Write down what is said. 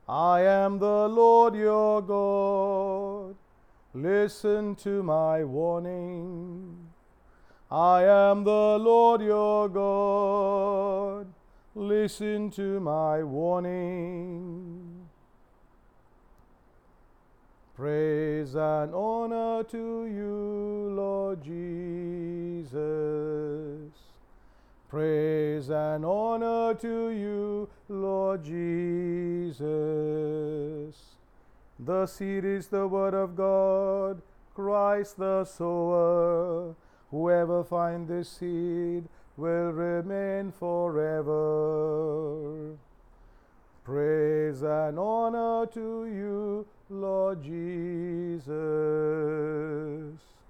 I am the Lord your God. Listen to my warning. I am the Lord your God. Listen to my warning. Praise and honor to you, Lord Jesus. Praise and honor to you, Lord Jesus. The seed is the word of God, Christ the sower. Whoever finds this seed will remain forever. Praise and honor to you, Lord Jesus.